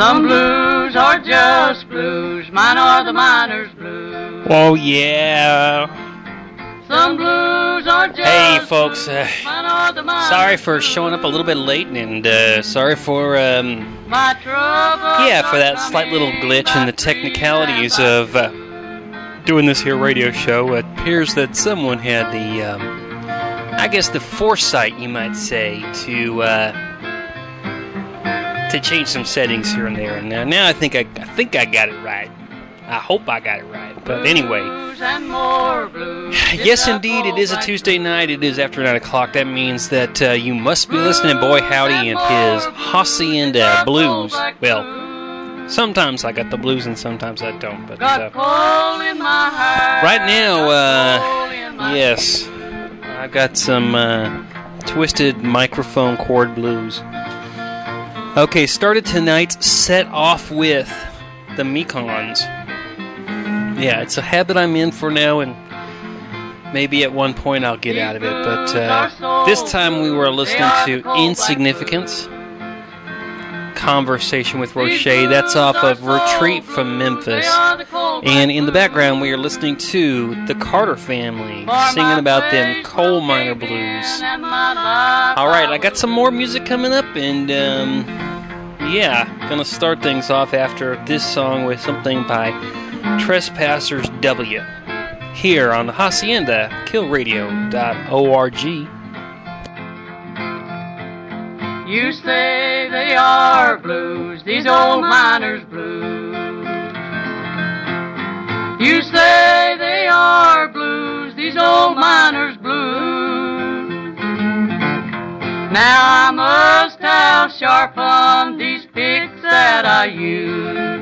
Some blues are just blues, mine are the miner's blues. Oh, yeah. Some blues are just Hey, folks, mine are the miner's sorry for showing up a little bit late, and sorry for, my troubles for that slight little glitch in the technicalities of doing this here radio show. It appears that someone had the, the foresight, you might say, to change some settings here and there. And now I think I got it right. I hope I got it right. But anyway, yes, indeed, it is a Tuesday night. It is after 9 o'clock. That means that you must be listening to Boy Howdy and his Hacienda Blues. Well, sometimes I got the blues and sometimes I don't. But right now, yes, I've got some twisted microphone cord blues. Okay, started tonight's set off with the Mekons. Yeah, it's a habit I'm in for now, and maybe at one point I'll get out of it. But this time we were listening to Insignificance, Conversation with Roche. That's off of Retreat from Memphis. And in the background we are listening to the Carter Family singing about them coal miner blues. Alright, I got some more music coming up, and gonna start things off after this song with something by Trespassers W. Here on the Hacienda, killradio.org. You say they are blues, these old miners' blues. You say they are blues, these old miners' blues. Now I must have sharpened these picks that I use.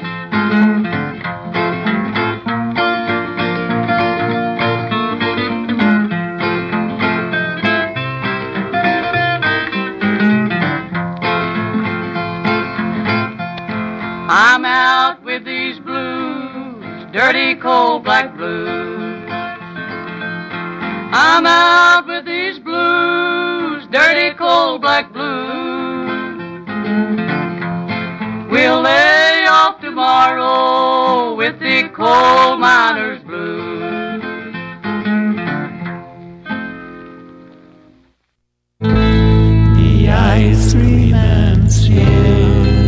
I'm out with these blues, dirty cold black blues. I'm out with these blues, dirty cold black blues. We'll lay off tomorrow with the coal miner's blues. The ice cream man's here.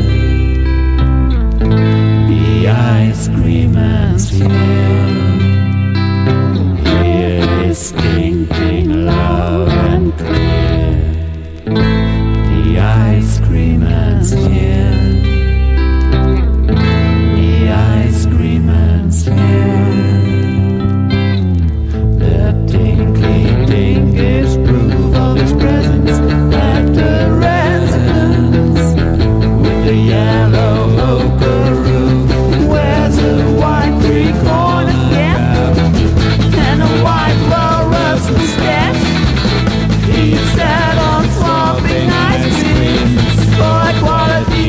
Ice cream man's here. Hear his tinkling loud and clear. The ice cream man's here. The ice cream man's here. The tinkly ding is proof of his presence at the residence with the yellow ochre roof. There's a white three-corner gap and a white walrus mustache. He sat on swapping ice cream for a quality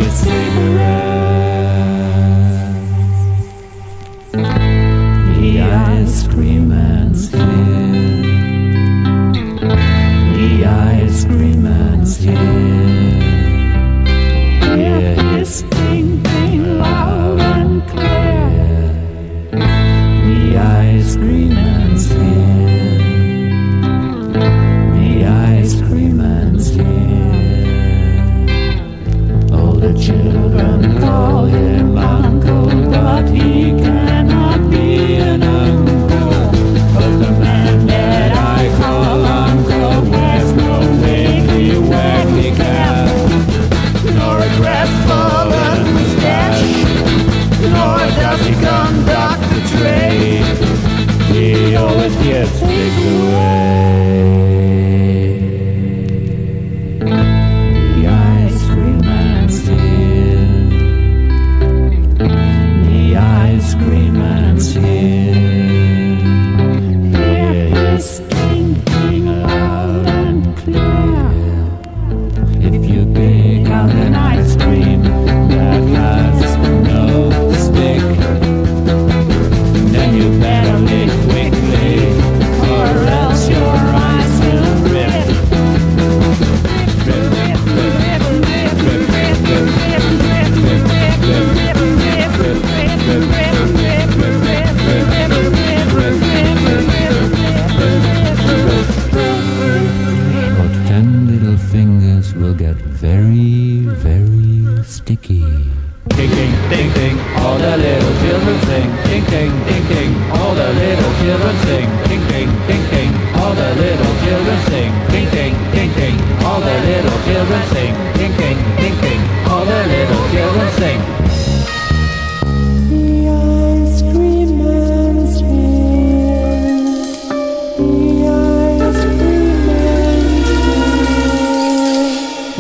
cigarette. The ice cream man's here. The ice cream man's here. Hear his tinkling loud and clear. The ice cream man's here. The ice cream man's here. All the children call him uncle, but he cannot be an uncle. 'Cause the man that I call uncle wears no wiggy wacky cap, nor a crestfallen mustache, nor does he conduct the trade. He always gets taken away. The ice cream man's here. The ice cream man's here. Hear his tinkling loud and clear. If you pick out an ice cream that has no stick, then you better lick quickly, or else your eyes will rip. Rip, rip, rip, rip, rip, rip, rip, rip, rip, rip. sing, ding ding ding ding. All the little children sing, ding ding ding ding. All the little children sing, ding ding ding ding. All the little children sing, ding ding ding ding. All the little children sing. The ice cream man's here. The ice cream man's here.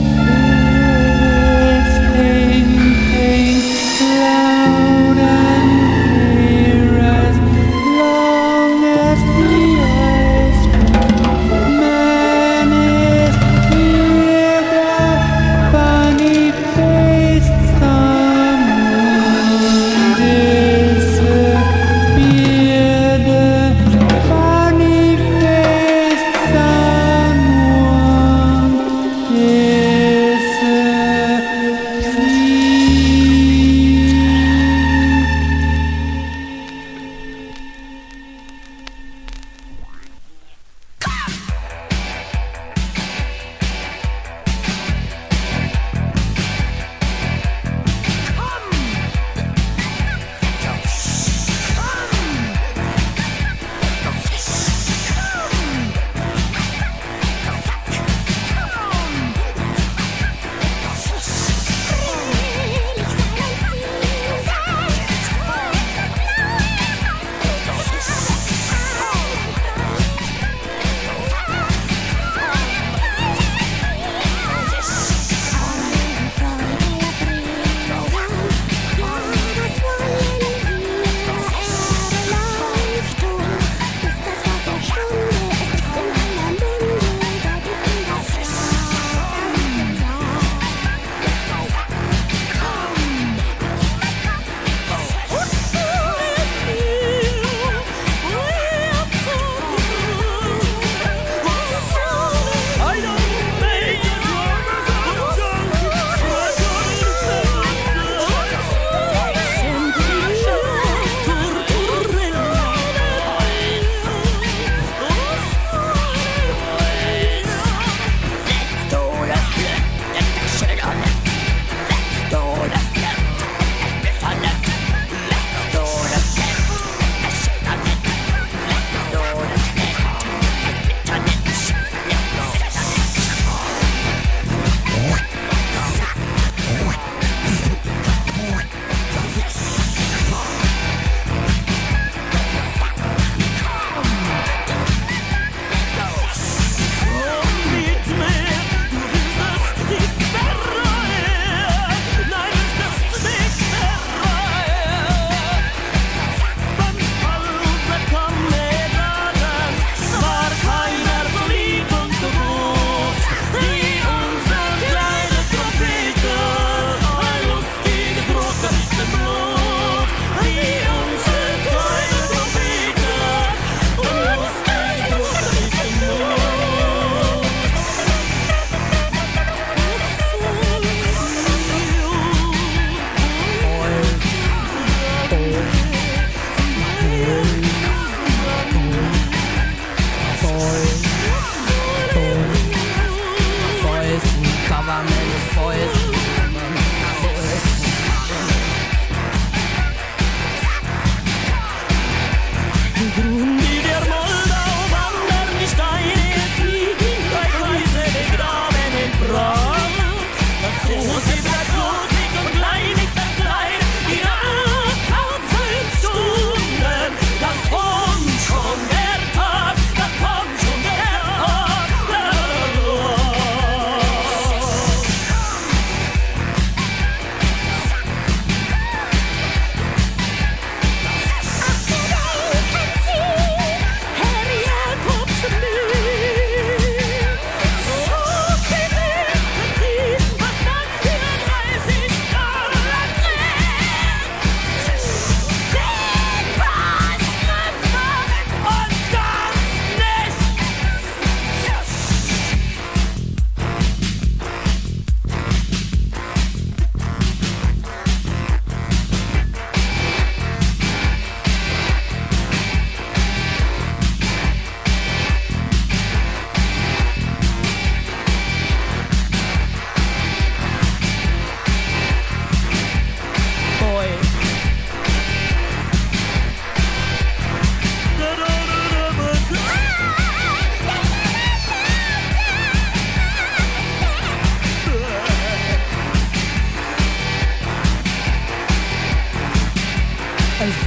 Whistling pink, loud and clear as long as the ice cream man is here.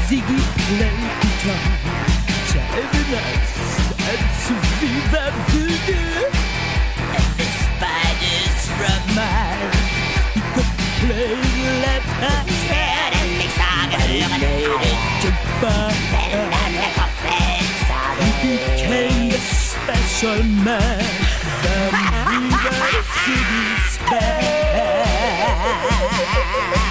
Ziggy played guitar, driving us to viva voodoo. And the spiders from Mars, he could play the left hand, but he made it too far. He became the special man from Viva City Span.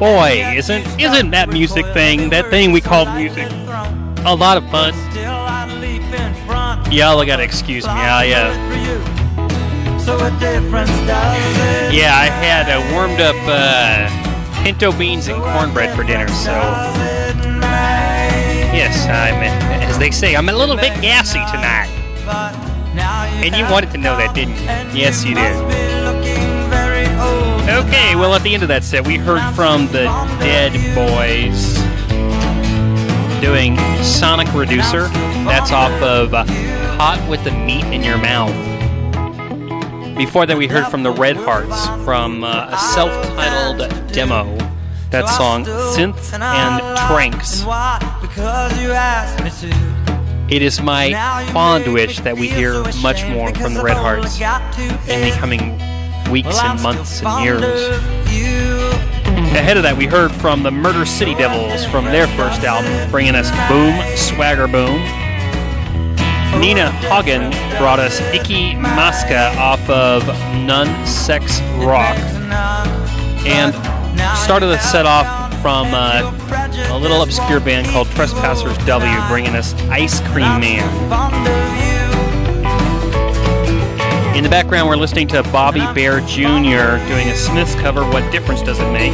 Boy, isn't that music thing, that thing we call music, a lot of fun? Y'all gotta excuse me. Yeah, I had warmed up pinto beans and cornbread for dinner, so yes, as they say, I'm a little bit gassy tonight. And you wanted to know that, didn't you? Yes, you did. Okay, well, at the end of that set, we heard from the Dead Boys doing Sonic Reducer. That's off of Caught with the Meat in Your Mouth. Before that, we heard from the Red Hearts from a self-titled demo. That song, Synth and Tranks. It is my fond wish that we hear much more from the Red Hearts in the coming weeks and months and years. Ahead of that, we heard from the Murder City Devils from their first album, bringing us Boom, Swagger Boom. Nina Hagen brought us Icky Maska off of None Sex Rock. And started the set off from a little obscure band called Trespassers W, bringing us Ice Cream Man. In the background, we're listening to Bobby Bear Jr. doing a Smiths cover, What Difference Does It Make?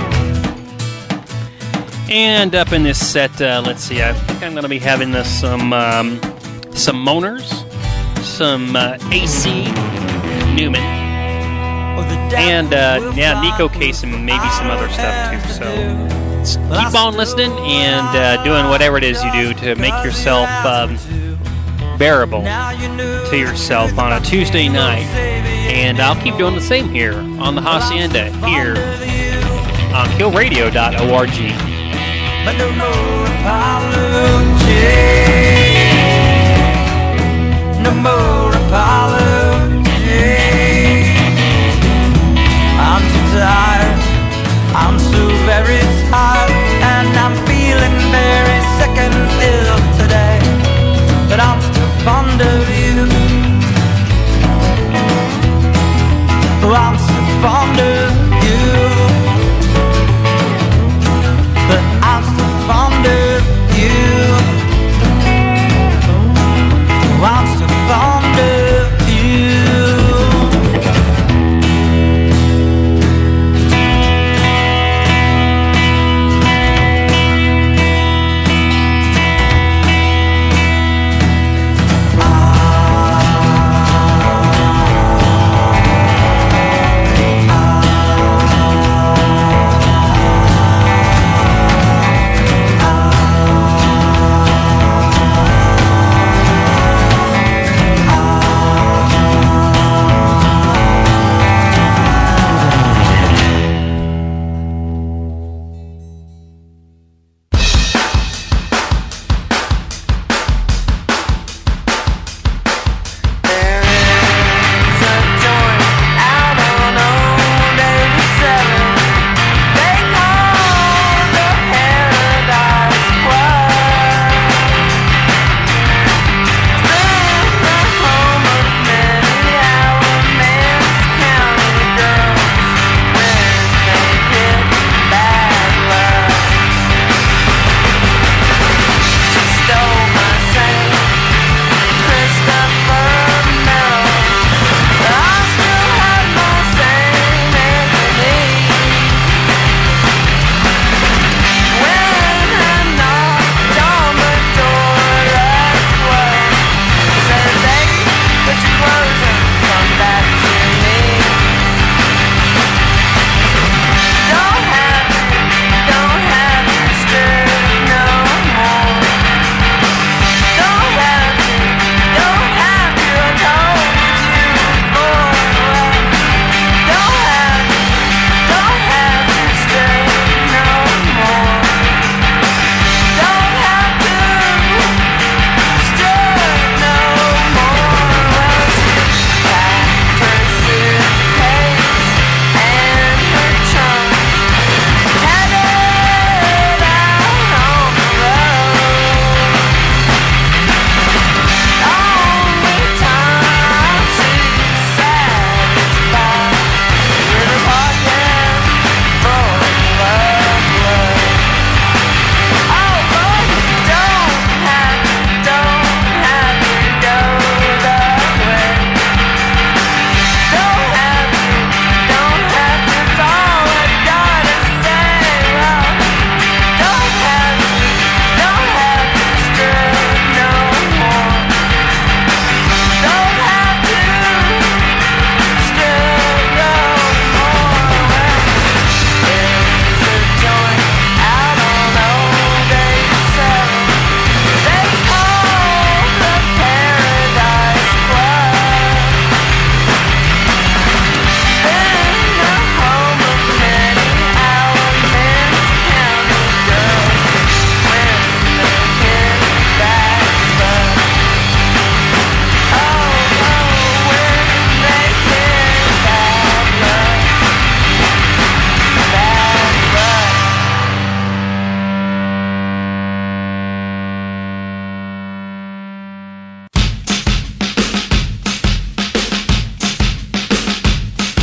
And up in this set, let's see, I think I'm going to be having this some Moaners, some AC Newman, and Nico Case, and maybe some other stuff too. So keep on listening and doing whatever it is you do to make yourself bearable to yourself on a Tuesday night. And I'll keep doing the same here on the Hacienda, here on killradio.org. But no more apology. No more apology. I'm too tired. I'm so very tired. And I'm feeling very sick and ill today. But I'm still fond of you. Oh, I'm still fond of you. But I'm still fond of you.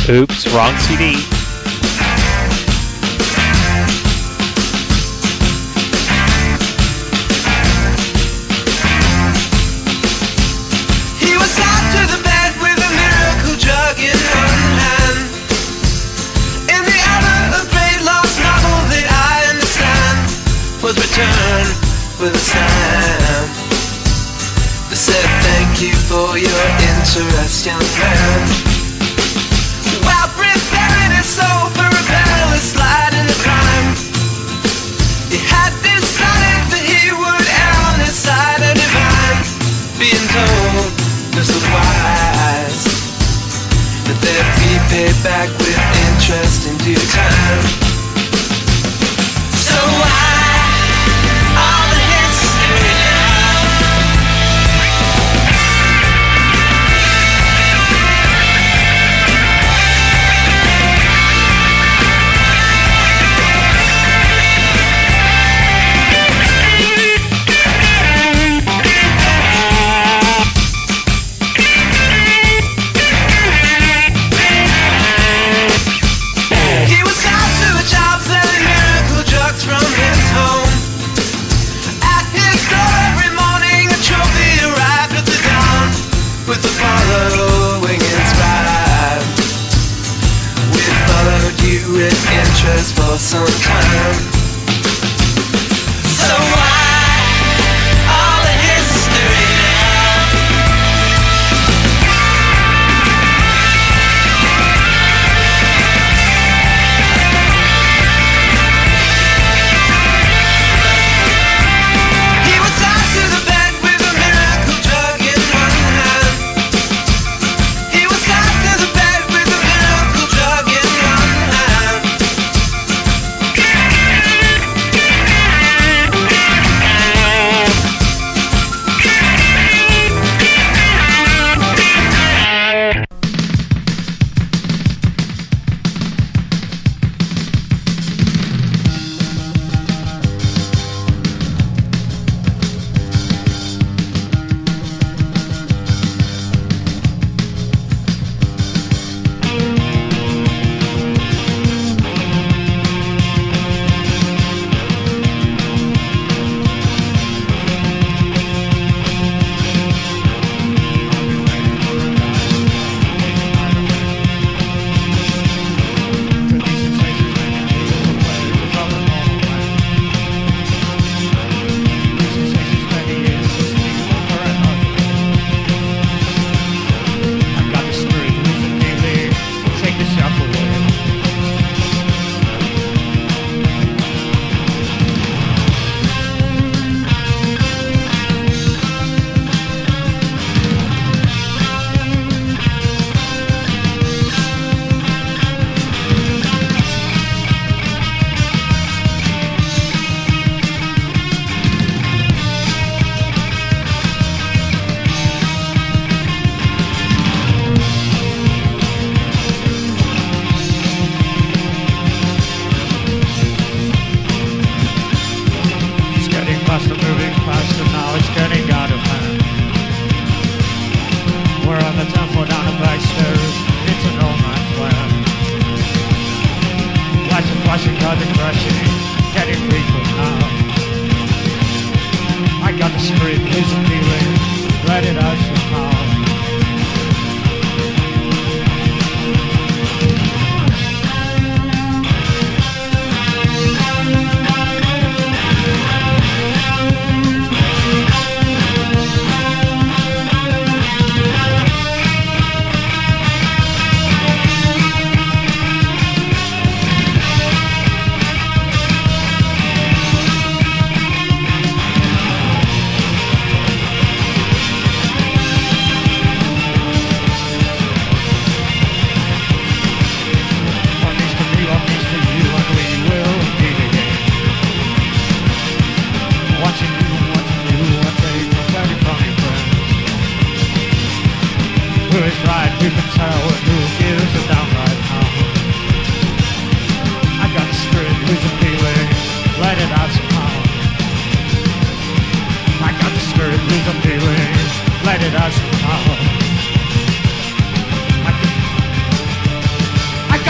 Oops, wrong CD. He was tied to the bed with a miracle drug in one hand. In the other, a great lost novel that I understand was returned with a stamp that said, "Thank you for your interest, young man." While preparing his soul for a perilous slide in the crime, he had decided that he would err on his side of divine, being told this was wise, that they'd be paid back with interest in due time. So why all the history now? With the following inscribed, we followed you with interest for some time. So why all the history now? He was tied to the bed with a miracle drug in one hand.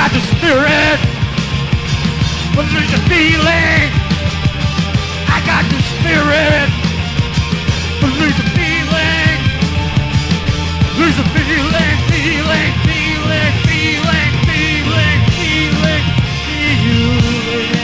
got the spirit, but lose the feeling. I got the spirit, but lose the feeling. Lose the feeling, feeling, feeling, feeling, feeling, feeling, feeling.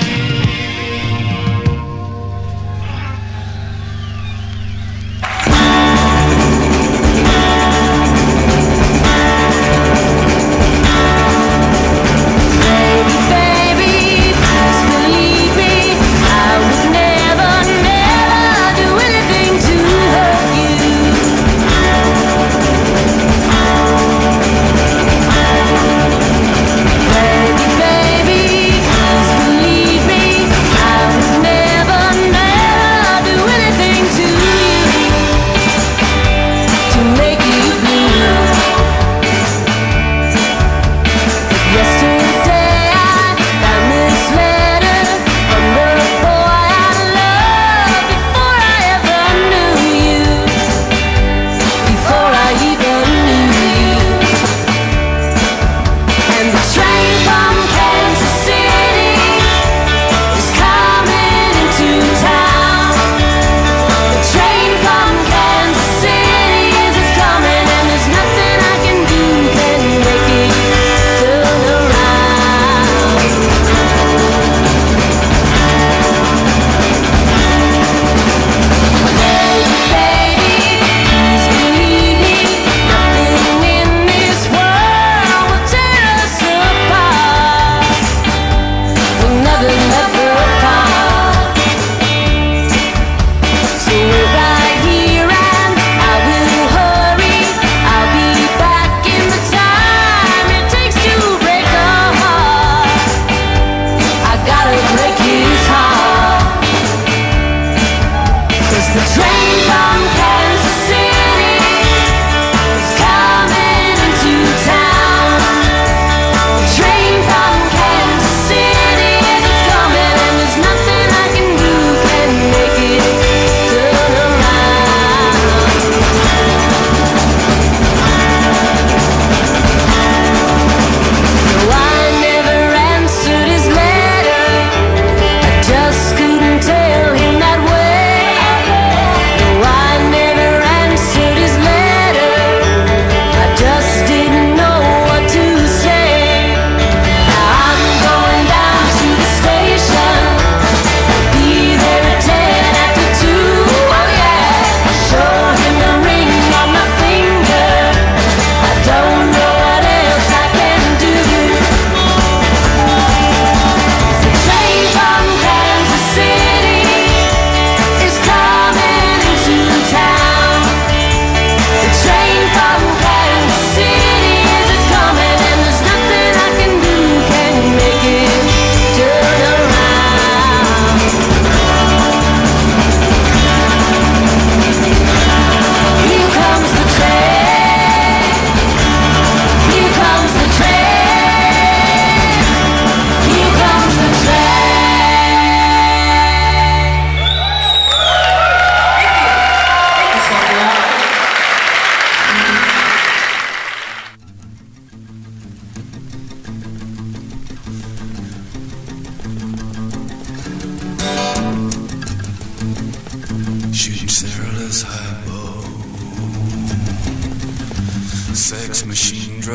Sex machine drug,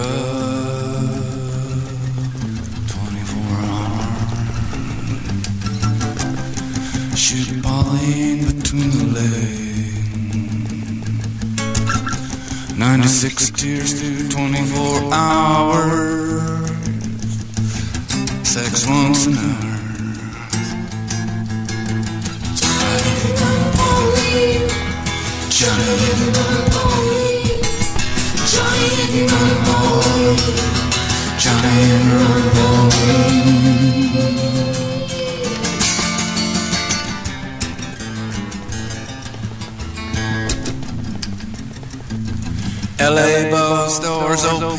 24 hour. Shoot Pauline between the legs. 96 tears through 24 hours. Sex once an hour. Johnny hitting on the Pauline. Johnny hitting on the Pauline. Johnny hitting on the Pauline. LA both doors open,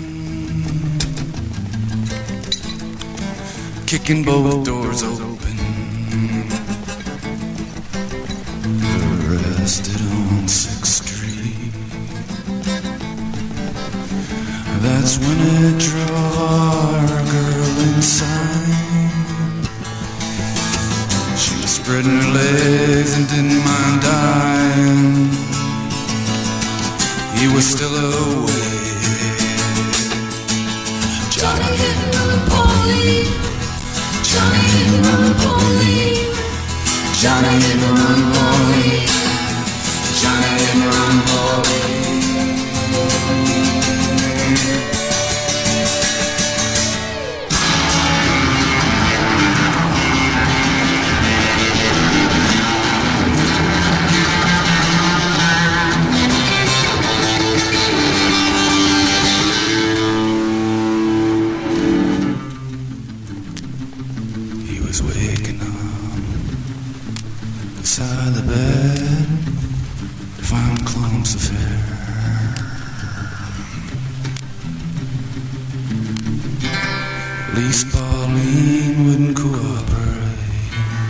kicking both doors open. Arrested on 6th Street. That's when it drove our girl. sign. She was spreading her legs and didn't mind dying. He was still away. Johnny hit and run, Pauline. Johnny hit and run, Pauline. Johnny hit and run, Pauline. Johnny hit and run, Pauline. Beside the bed to find clumps of hair. At least Pauline wouldn't cooperate.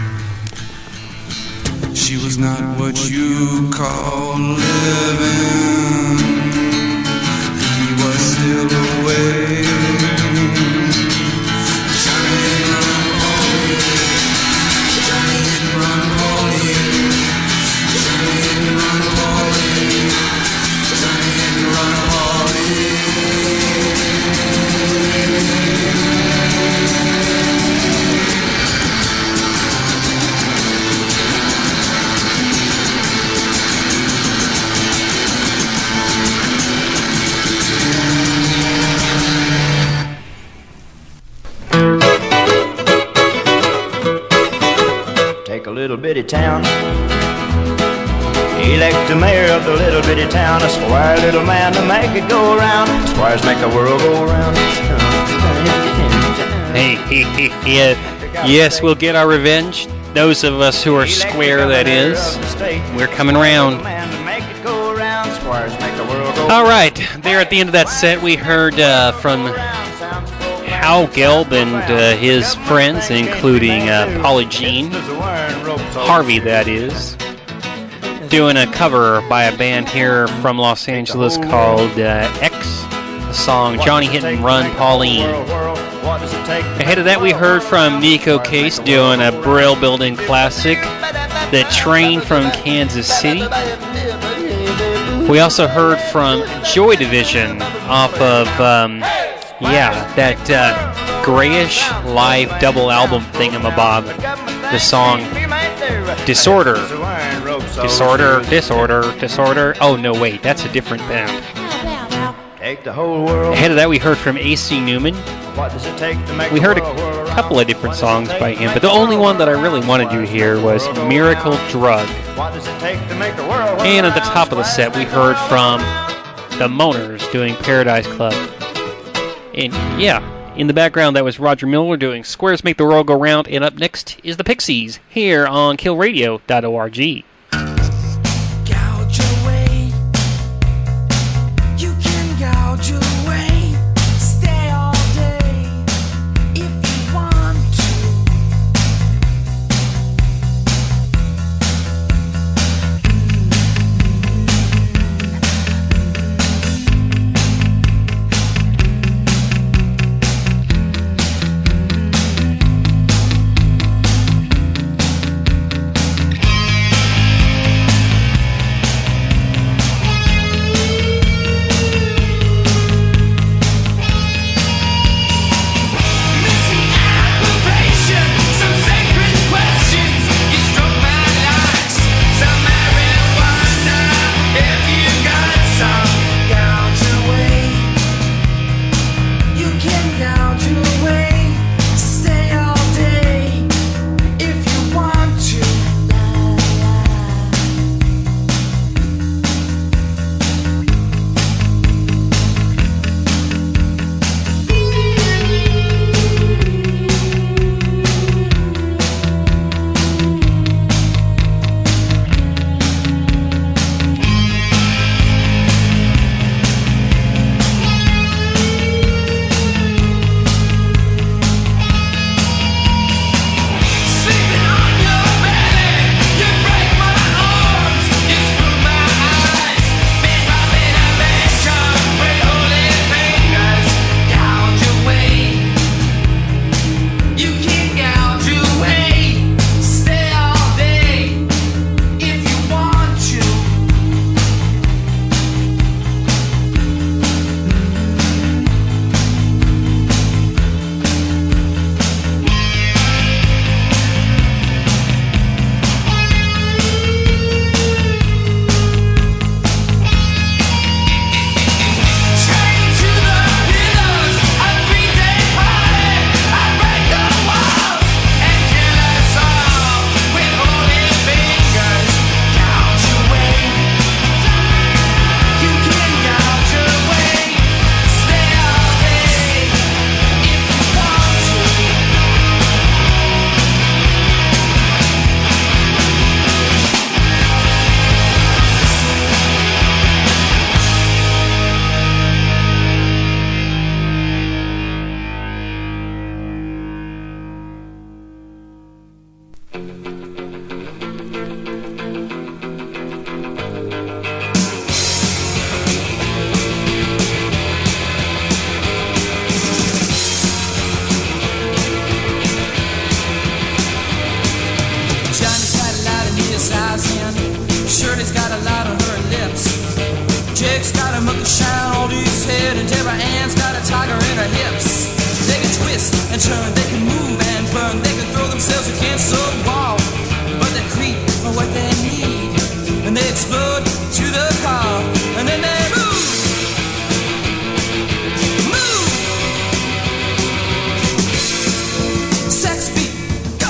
She was not what you call living. He was still away. Little bitty town. Elect the mayor of the little bitty town, a squire little man to make it go around. Squires make the world go around. Hey, yeah. Yes, we'll get our revenge. Those of us who are square, that is. We're coming around. All right, there at the end of that set, we heard from Hal Gelb and his friends, including Polly Jean, Harvey, that is, doing a cover by a band here from Los Angeles called X, the song Johnny Hit and Run Pauline. Ahead of that, we heard from Nico Case doing a Brill Building classic, The Train from Kansas City. We also heard from Joy Division off of that grayish live double album thingamabob, the song Disorder. Disorder. Oh, no, wait, that's a different band. Ahead of that, we heard from A.C. Newman. We heard a couple of different songs by him, but the only one that I really wanted to hear was Miracle Drug. And at the top of the set, we heard from the Moaners doing Paradise Club. And yeah, in the background, that was Roger Miller doing Squares Make the World Go Round. And up next is the Pixies here on killradio.org. Gouge away. You can gouge away. Stay all day if you want to. got a monkey shine on his head, and Deborah Ann's got a tiger in her hips. They can twist and turn, they can move and burn, they can throw themselves against the wall, but they creep for what they need, and they explode to the car, and then they move. Sex beat, go!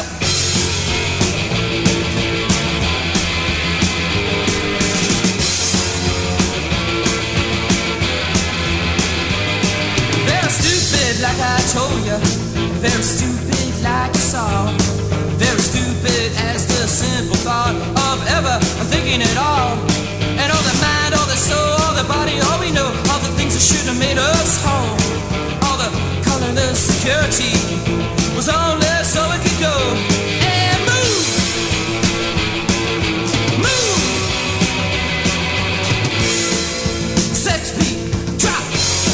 Very stupid like I told you, very stupid like you saw, very stupid as the simple thought of ever thinking at all. And all the mind, all the soul, all the body, all we know, all the things that should have made us whole, all the colorless security was only so it could go and move, move. Sex beat, drop.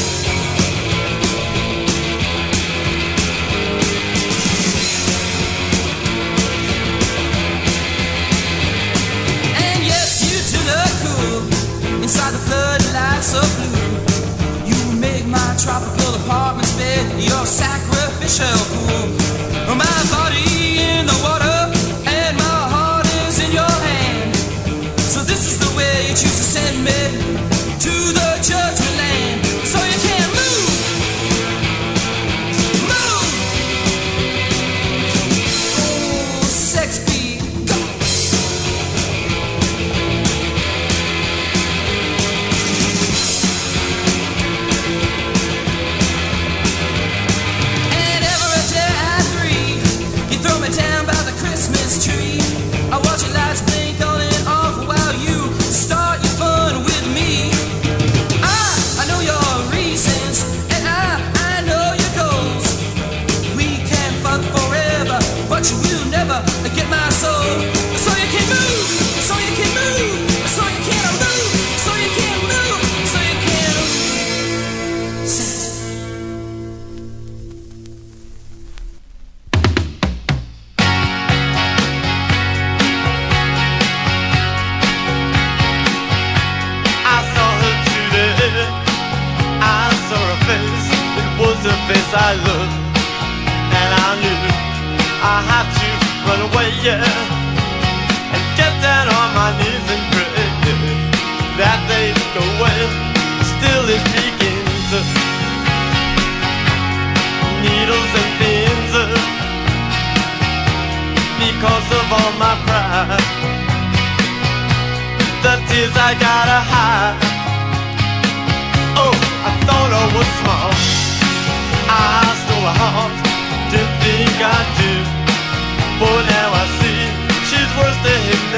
And yes, you do look cool inside the floodlights of blue. You make my tropical apartment's bed your sacrificial pool. My body in the water and my heart is in your hand. So this is the way you choose to send me to the judgment land. So you can move, move. Oh, sex beat, go. And every day at 3, you throw me down by the Christmas tree. I watch your lights blink on and off while you start your fun with me. I know your reasons and I know your goals. We can fuck forever, but you will never get my soul. So you can move, so you can move, so you can move, so you can move, so you can move. Sex. I saw her today. I saw her face. It was the face I loved, and I knew I had to run away, yeah, and get down on my knees and pray that they'd go away. Still it begins, needles and pins, because of all my pride. The tears I gotta hide. Oh, I thought I was smart. I stole her heart. Didn't think I did. But now I see she's worse than